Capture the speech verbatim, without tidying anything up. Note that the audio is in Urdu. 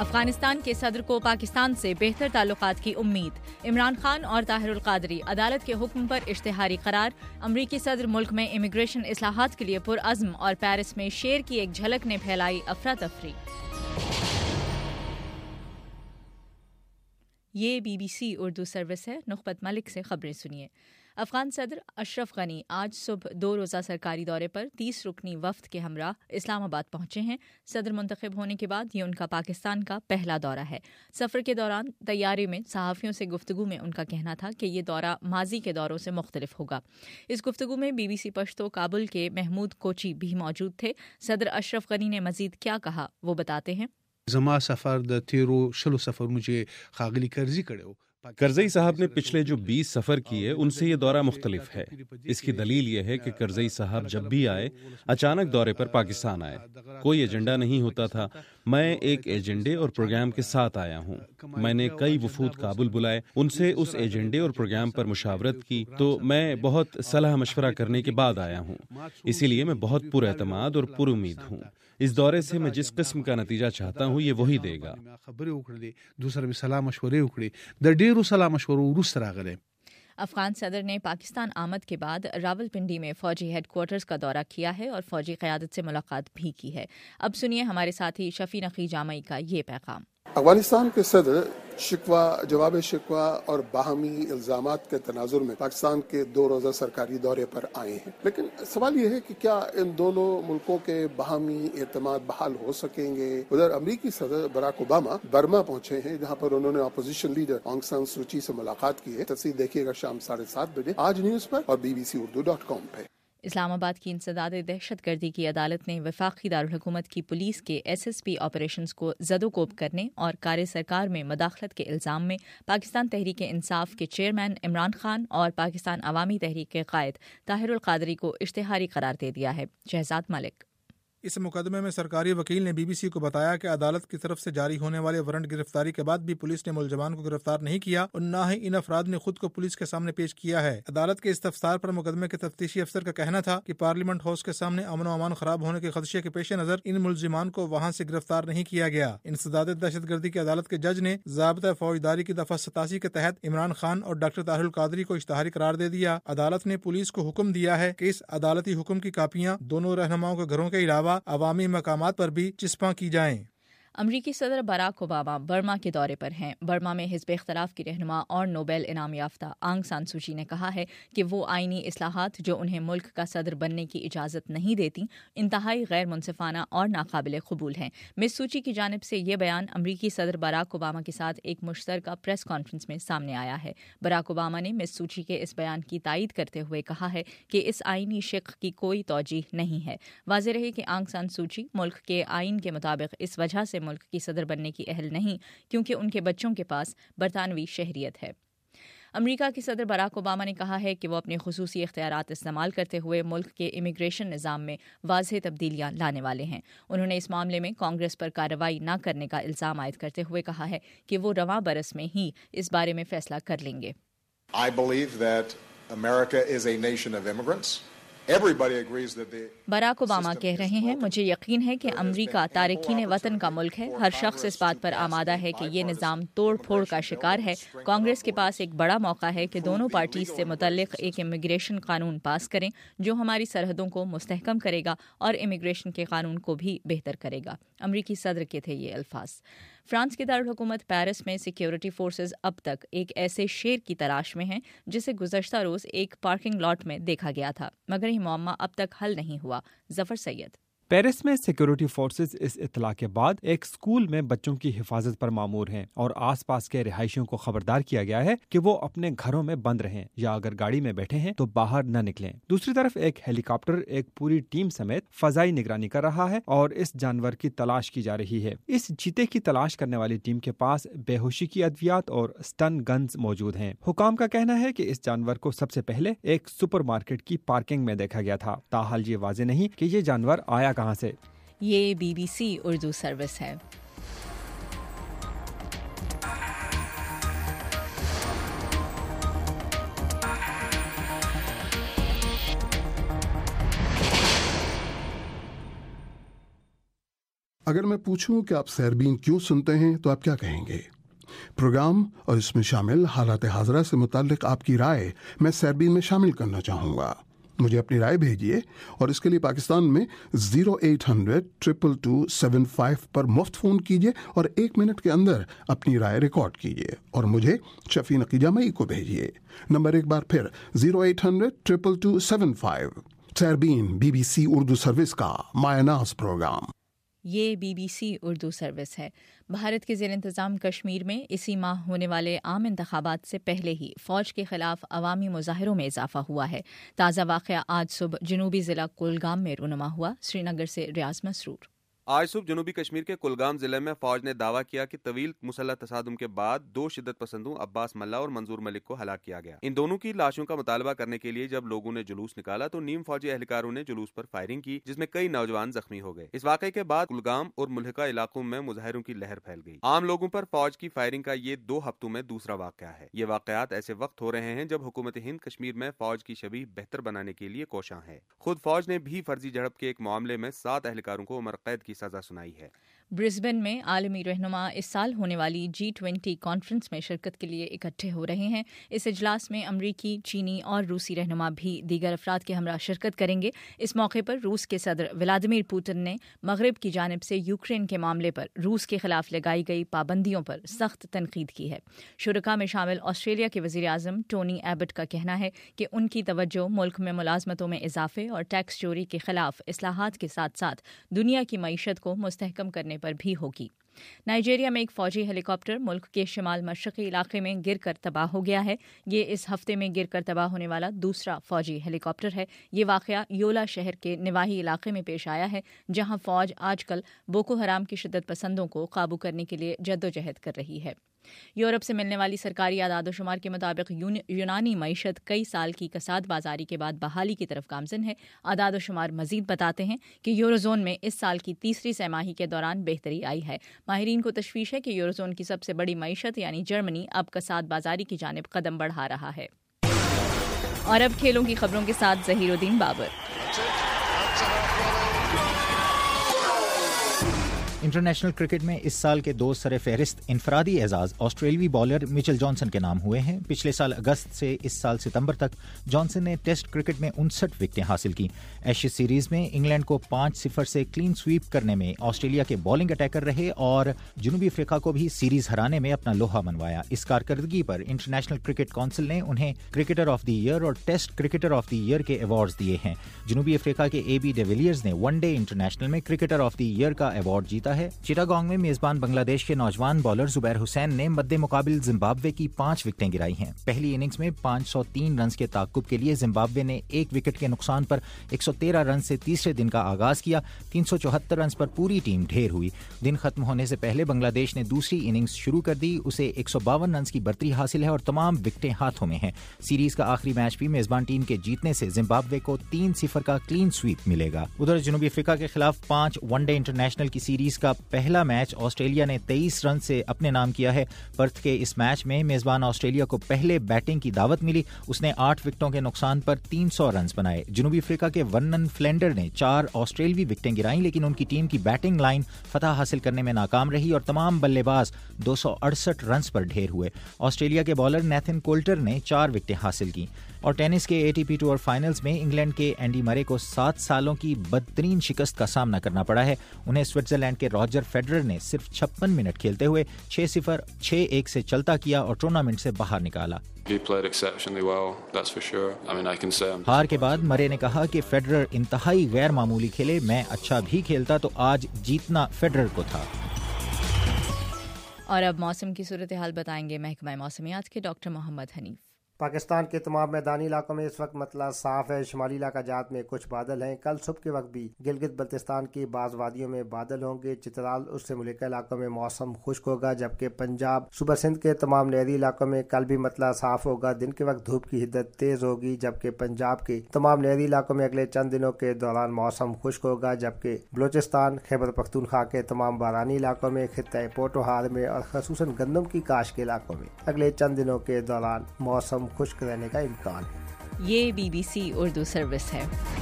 افغانستان کے صدر کو پاکستان سے بہتر تعلقات کی امید. عمران خان اور طاہر القادری عدالت کے حکم پر اشتہاری قرار. امریکی صدر ملک میں امیگریشن اصلاحات کے لیے پرعزم اور پیرس میں شیر کی ایک جھلک نے پھیلائی افراتفری. یہ B B C Urdu service ہے. نخبت ملک سے خبریں سنیے. افغان صدر اشرف غنی آج صبح دو روزہ سرکاری دورے پر تیس رکنی وفد کے ہمراہ اسلام آباد پہنچے ہیں. صدر منتخب ہونے کے بعد یہ ان کا پاکستان کا پہلا دورہ ہے. سفر کے دوران طیارے میں صحافیوں سے گفتگو میں ان کا کہنا تھا کہ یہ دورہ ماضی کے دوروں سے مختلف ہوگا. اس گفتگو میں B B C Pashto Kabul کے محمود کوچی بھی موجود تھے. صدر اشرف غنی نے مزید کیا کہا وہ بتاتے ہیں. زما سفر د تیرو شلو سفر مجھے خاغلی کرزی کڑو. کرزئی صاحب نے پچھلے جو بیس سفر کیے ان سے یہ دورہ مختلف ہے. اس کی دلیل یہ ہے کہ کرزئی صاحب جب بھی آئے اچانک دورے پر پاکستان آئے. کوئی ایجنڈا نہیں ہوتا تھا. میں ایک ایجنڈے اور پروگرام کے ساتھ آیا ہوں. میں نے کئی وفود کابل بلائے, ان سے اس ایجنڈے اور پروگرام پر مشاورت کی, تو میں بہت صلاح مشورہ کرنے کے بعد آیا ہوں. اسی لیے میں بہت پر اعتماد اور پر امید ہوں. اس دورے سے میں جس قسم کا نتیجہ چاہتا ہوں یہ وہی دے گا. دوسرے میں صلاح مشورے اکڑے د ډیرو صلاح مشورو وروسته راغلی. افغان صدر نے پاکستان آمد کے بعد راولپنڈی میں فوجی ہیڈ کوارٹرز کا دورہ کیا ہے اور فوجی قیادت سے ملاقات بھی کی ہے. اب سنیے ہمارے ساتھی شفیع نقی جامعی کا یہ پیغام. افغانستان کے صدر شکوہ جواب شکوہ اور باہمی الزامات کے تناظر میں پاکستان کے دو روزہ سرکاری دورے پر آئے ہیں, لیکن سوال یہ ہے کہ کیا ان دونوں ملکوں کے باہمی اعتماد بحال ہو سکیں گے. ادھر امریکی صدر براک اوباما برما پہنچے ہیں جہاں پر انہوں نے اپوزیشن لیڈر آنگ سان سوچی سے ملاقات کی ہے. تفصیل دیکھیے گا شام ساڑھے سات بجے آج نیوز پر اور B B C Urdu dot com پہ. اسلام آباد کی انسداد دہشت گردی کی عدالت نے وفاقی دارالحکومت کی پولیس کے ایس ایس پی آپریشنز کو زد و کوب کرنے اور کار سرکار میں مداخلت کے الزام میں پاکستان تحریک انصاف کے چیئرمین عمران خان اور پاکستان عوامی تحریک کے قائد طاہر القادری کو اشتہاری قرار دے دیا ہے. شہزاد ملک. اس مقدمے میں سرکاری وکیل نے بی بی سی کو بتایا کہ عدالت کی طرف سے جاری ہونے والے وارنٹ گرفتاری کے بعد بھی پولیس نے ملزمان کو گرفتار نہیں کیا اور نہ ہی ان افراد نے خود کو پولیس کے سامنے پیش کیا ہے. عدالت کے استفسار پر مقدمے کے تفتیشی افسر کا کہنا تھا کہ پارلیمنٹ ہاؤس کے سامنے امن و امان خراب ہونے کے خدشے کے پیش نظر ان ملزمان کو وہاں سے گرفتار نہیں کیا گیا. انسداد دہشت گردی کی عدالت کے جج نے ضابطہ فوجداری کی دفعہ ستاسی کے تحت عمران خان اور ڈاکٹر طاہر القادری کو اشتہاری قرار دے دیا. عدالت نے پولیس کو حکم دیا ہے کہ اس عدالتی حکم کی کاپیاں دونوں رہنماؤں کے گھروں کے علاوہ عوامی مقامات پر بھی چسپاں کی جائیں. امریکی صدر باراک اوباما برما کے دورے پر ہیں. برما میں حزب اختلاف کی رہنما اور نوبیل انعام یافتہ آنگ سان سوچی نے کہا ہے کہ وہ آئینی اصلاحات جو انہیں ملک کا صدر بننے کی اجازت نہیں دیتی انتہائی غیر منصفانہ اور ناقابل قبول ہیں. مس سوچی کی جانب سے یہ بیان امریکی صدر باراک اوباما کے ساتھ ایک مشترکہ پریس کانفرنس میں سامنے آیا ہے. باراک اوباما نے مس سوچی کے اس بیان کی تائید کرتے ہوئے کہا ہے کہ اس آئینی شق کی کوئی توجیہ نہیں ہے. واضح رہے کہ آنگ سان سوچی ملک کے آئین کے مطابق اس وجہ سے ملک کی صدر بننے کی اہل نہیں کیونکہ ان کے بچوں کے پاس برطانوی شہریت ہے. امریکہ کے صدر باراک اوباما نے کہا ہے کہ وہ اپنے خصوصی اختیارات استعمال کرتے ہوئے ملک کے امیگریشن نظام میں واضح تبدیلیاں لانے والے ہیں. انہوں نے اس معاملے میں کانگریس پر کارروائی نہ کرنے کا الزام عائد کرتے ہوئے کہا ہے کہ وہ رواں برس میں ہی اس بارے میں فیصلہ کر لیں گے. I believe that America is a nation of immigrants. Barack Obama کہہ رہے ہیں مجھے یقین ہے کہ امریکہ تارکین وطن کا ملک ہے. ہر شخص اس بات پر آمادہ ہے کہ یہ نظام توڑ پھوڑ کا شکار ہے. کانگریس کے پاس ایک بڑا موقع ہے کہ دونوں پارٹیز سے متعلق ایک امیگریشن قانون پاس کریں جو ہماری سرحدوں کو مستحکم کرے گا اور امیگریشن کے قانون کو بھی بہتر کرے گا. امریکی صدر کے تھے یہ الفاظ. فرانس کے دارالحکومت پیرس میں سیکیورٹی فورسز اب تک ایک ایسے شیر کی تلاش میں ہیں جسے گزشتہ روز ایک پارکنگ لاٹ میں دیکھا گیا تھا مگر یہ معمہ اب تک حل نہیں ہوا. ظفر سید. پیرس میں سیکیورٹی فورسز اس اطلاع کے بعد ایک سکول میں بچوں کی حفاظت پر مامور ہیں اور آس پاس کے رہائشیوں کو خبردار کیا گیا ہے کہ وہ اپنے گھروں میں بند رہیں یا اگر گاڑی میں بیٹھے ہیں تو باہر نہ نکلیں. دوسری طرف ایک ہیلی کاپٹر ایک پوری ٹیم سمیت فضائی نگرانی کر رہا ہے اور اس جانور کی تلاش کی جا رہی ہے. اس چیتے کی تلاش کرنے والی ٹیم کے پاس بے ہوشی کی ادویات اور سٹن گنز موجود ہیں. حکام کا کہنا ہے کہ اس جانور کو سب سے پہلے ایک سپر مارکیٹ کی پارکنگ میں دیکھا گیا تھا. تاحال یہ واضح نہیں کہ یہ جانور آیا کہاں سے. یہ B B C Urdu service ہے. اگر میں پوچھوں کہ آپ سیربین کیوں سنتے ہیں تو آپ کیا کہیں گے؟ پروگرام اور اس میں شامل حالات حاضرہ سے متعلق آپ کی رائے میں سیربین میں شامل کرنا چاہوں گا. مجھے اپنی رائے بھیجیے اور اس کے لیے پاکستان میں zero eight hundred triple two seven five پر مفت فون کیجیے اور ایک منٹ کے اندر اپنی رائے ریکارڈ کیجیے اور مجھے شفیع نقیجہ مئی کو بھیجیے. نمبر ایک بار پھر zero eight hundred triple two seven five. Sairbeen B B C Urdu service کا مایہ ناز پروگرام. یہ B B C Urdu service ہے. بھارت کے زیر انتظام کشمیر میں اسی ماہ ہونے والے عام انتخابات سے پہلے ہی فوج کے خلاف عوامی مظاہروں میں اضافہ ہوا ہے. تازہ واقعہ آج صبح جنوبی ضلع کولگام میں رونما ہوا. سری نگر سے ریاض مسرور. آج صبح جنوبی کشمیر کے کلگام ضلع میں فوج نے دعویٰ کیا کہ طویل مسلح تصادم کے بعد دو شدت پسندوں عباس ملا اور منظور ملک کو ہلاک کیا گیا. ان دونوں کی لاشوں کا مطالبہ کرنے کے لیے جب لوگوں نے جلوس نکالا تو نیم فوجی اہلکاروں نے جلوس پر فائرنگ کی جس میں کئی نوجوان زخمی ہو گئے. اس واقعے کے بعد کلگام اور ملحقہ علاقوں میں مظاہروں کی لہر پھیل گئی. عام لوگوں پر فوج کی فائرنگ کا یہ دو ہفتوں میں دوسرا واقعہ ہے. یہ واقعات ایسے وقت ہو رہے ہیں جب حکومت ہند کشمیر میں فوج کی شبیہ بہتر بنانے کے لیے کوشاں ہے. خود فوج نے بھی فرضی جھڑپ کے ایک معاملے میں سات اہلکاروں کو عمر قید کی سزا سنائی ہے. برسبن میں عالمی رہنما اس سال ہونے والی جی ٹوینٹی کانفرنس میں شرکت کے لیے اکٹھے ہو رہے ہیں. اس اجلاس میں امریکی، چینی اور روسی رہنما بھی دیگر افراد کے ہمراہ شرکت کریں گے. اس موقع پر روس کے صدر ولادیمیر پوٹن نے مغرب کی جانب سے یوکرین کے معاملے پر روس کے خلاف لگائی گئی پابندیوں پر سخت تنقید کی ہے. شرکاء میں شامل آسٹریلیا کے وزیر اعظم ٹونی ایبٹ کا کہنا ہے کہ ان کی توجہ ملک میں ملازمتوں میں اضافے اور ٹیکس چوری کے خلاف اصلاحات کے ساتھ ساتھ دنیا کی معیشت کو مستحکم کرنے پر بھی ہوگی. نائجیریا میں ایک فوجی ہیلی کاپٹر ملک کے شمال مشرقی علاقے میں گر کر تباہ ہو گیا ہے. یہ اس ہفتے میں گر کر تباہ ہونے والا دوسرا فوجی ہیلی کاپٹر ہے. یہ واقعہ یولا شہر کے نواحی علاقے میں پیش آیا ہے جہاں فوج آج کل بوکو حرام کی شدت پسندوں کو قابو کرنے کے لیے جدوجہد کر رہی ہے. یورپ سے ملنے والی سرکاری اعداد و شمار کے مطابق یونانی معیشت کئی سال کی کساد بازاری کے بعد بحالی کی طرف گامزن ہے. اعداد و شمار مزید بتاتے ہیں کہ یوروزون میں اس سال کی تیسری سہ ماہی کے دوران بہتری آئی ہے. ماہرین کو تشویش ہے کہ یوروزون کی سب سے بڑی معیشت یعنی جرمنی اب کساد بازاری کی جانب قدم بڑھا رہا ہے. اور اب کھیلوں کی خبروں کے ساتھ ظہیر الدین بابر. انٹرنیشنل کرکٹ میں اس سال کے دو سر فہرست انفرادی اعزاز آسٹریلوی بالر مچل جانسن کے نام ہوئے ہیں. پچھلے سال اگست سے اس سال ستمبر تک جانسن نے ٹیسٹ کرکٹ میں انسٹھ وکٹیں حاصل کی. ایشز سیریز میں انگلینڈ کو پانچ صفر سے کلین سویپ کرنے میں آسٹریلیا کے بالنگ اٹیکر رہے اور جنوبی افریقہ کو بھی سیریز ہرانے میں اپنا لوہا منوایا. اس کارکردگی پر انٹرنیشنل کرکٹ کونسل نے انہیں کرکٹر آف دی ایئر اور test cricketer of the year کے ایوارڈز دیے ہیں. جنوبی افریقہ کے اے بی ڈیویلیئرز نے ون ڈے انٹرنیشنل میں کرکٹر آف دی ایئر کا ایوارڈ جیتا ہے. چٹاگانگ میں میزبان بنگلہ دیش کے نوجوان بالر زبیر حسین نے مد مقابل زمبابوے کی پانچ وکٹیں گرائی ہیں. پہلی اننگز میں پانچ سو تین رنز کے تعاقب کے لیے زمبابوے نے ایک وکٹ کے نقصان پر ایک سو تیرہ رن سے تیسرے دن کا آغاز کیا. تین سو چوہتر رنز پر پوری ٹیم ڈھیر ہوئی. دن ختم ہونے سے پہلے بنگلہ دیش نے دوسری اننگز شروع کر دی. اسے ایک سو باون رنز کی برتری حاصل ہے اور تمام وکٹیں ہاتھوں میں ہیں. سیریز کا آخری میچ بھی میزبان ٹیم کے جیتنے سے زمبابوے کو تین صفر کا کلین سویپ ملے گا. ادھر جنوبی افریقہ کے خلاف پانچ ون ڈے انٹرنیشنل کی سیریز کا پہلا میچ آسٹریلیا نے تیئیس رن سے اپنے نام کیا ہے. پرتھ کے اس میچ میں میزبان آسٹریلیا کو پہلے بیٹنگ کی دعوت ملی. اس نے آٹھ وکٹوں کے نقصان پر تین سو رنز بنائے. جنوبی افریقہ کے ورنن فلینڈر نے چار آسٹریلوی وکٹیں گرائیں لیکن ان کی ٹیم کی بیٹنگ لائن فتح حاصل کرنے میں ناکام رہی اور تمام بلے باز دو سو اڑسٹھ رنز پر ڈھیر ہوئے. آسٹریلیا کے بالر نیتھن کولٹر نے چار وکٹیں حاصل کی. اور ٹینس کے A T P tour finals میں انگلینڈ کے اینڈی مرے کو سات سالوں کی بدترین شکست کا سامنا کرنا پڑا ہے. انہیں سوئٹزرلینڈ کے راجر فیڈرر نے صرف چھپن منٹ کھیلتے ہوئے چھ صفر چھ ایک سے چلتا کیا اور ٹورنامنٹ سے باہر نکالا. ہار کے بعد مرے نے کہا کہ فیڈرر انتہائی غیر معمولی کھیلے. میں اچھا بھی کھیلتا تو آج جیتنا فیڈرر کو تھا. اور اب موسم کی صورتحال بتائیں گے محکمہ موسمیات کے ڈاکٹر محمد حنیف. پاکستان کے تمام میدانی علاقوں میں اس وقت مطلع صاف ہے. شمالی علاقہ جات میں کچھ بادل ہیں. کل صبح کے وقت بھی گلگت بلتستان کی بعض وادیوں میں بادل ہوں گے. چترال اس سے ملکہ علاقوں میں موسم خشک ہوگا جبکہ پنجاب صوبہ سندھ کے تمام نہری علاقوں میں کل بھی مطلع صاف ہوگا. دن کے وقت دھوپ کی حدت تیز ہوگی جبکہ پنجاب کے تمام نہری علاقوں میں اگلے چند دنوں کے دوران موسم خشک ہوگا جبکہ بلوچستان خیبر پختونخوا کے تمام بارانی علاقوں میں خطہ پوٹوہار میں اور خصوصاً گندم کی کاشت کے علاقوں میں اگلے چند دنوں کے دوران موسم خشک رہنے کا امکان ہے. یہ B B C Urdu service ہے.